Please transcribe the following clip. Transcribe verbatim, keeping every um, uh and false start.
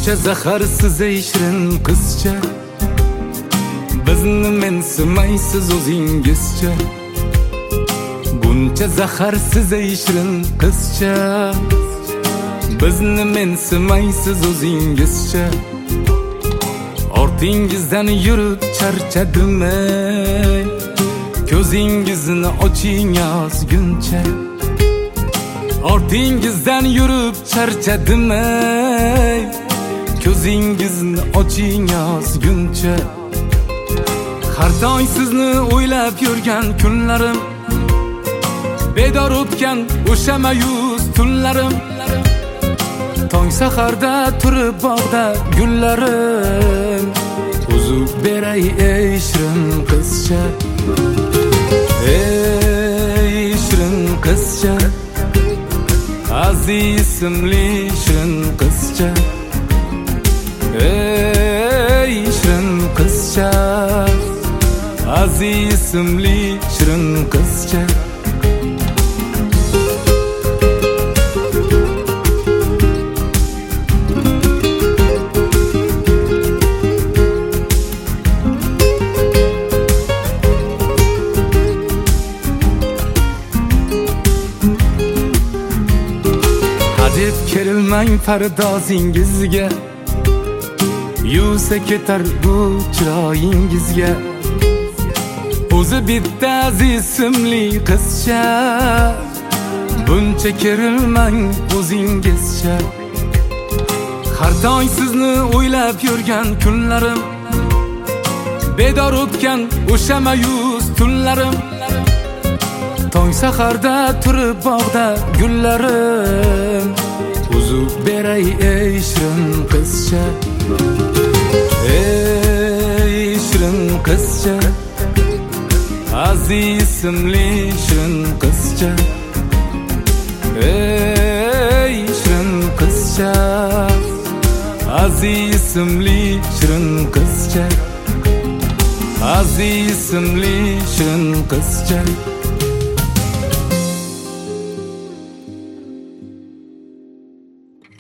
Buncha zaharsiz ey shirin qizcha, bizni mensimaysiz o'zingizcha. Buncha zaharsiz ey shirin qizcha, bizni mensimaysiz o'zingizcha. Ortingizdan yurib charchadim ey, ko'zingizni oching yozguncha. Ortingizdan yurib charchadim ey, ko'zingizni oching yozguncha. Har tong sizni o'ylab yurgan kunlarim, bedor o'tgan o'sha mayus tunlarim. Tong saharda turib bog'da gullarim, uzib beray ey shirin qizcha. Ey shirin qizcha, azizimli shirin qizcha. Ey shirin qizcha, azizimli shirin qizcha. Hadeb kerilmang pardozingizga, yuvsa ketar bu chiroyingizga. O'zi bitta azizimli qizcha, buncha kerilmang o'zingizcha. Har tong sizni o'ylab yurgan kunlarim, bedor o'tgan o'sha mayus tunlarim. Tong saharda turib bog'da gullarim, uzib beray ey shirin qizcha. Ey shirin qizcha, azizimli shirin qizcha. Ey shirin qizcha, azizimli shirin qizcha. Azizimli shirin qizcha.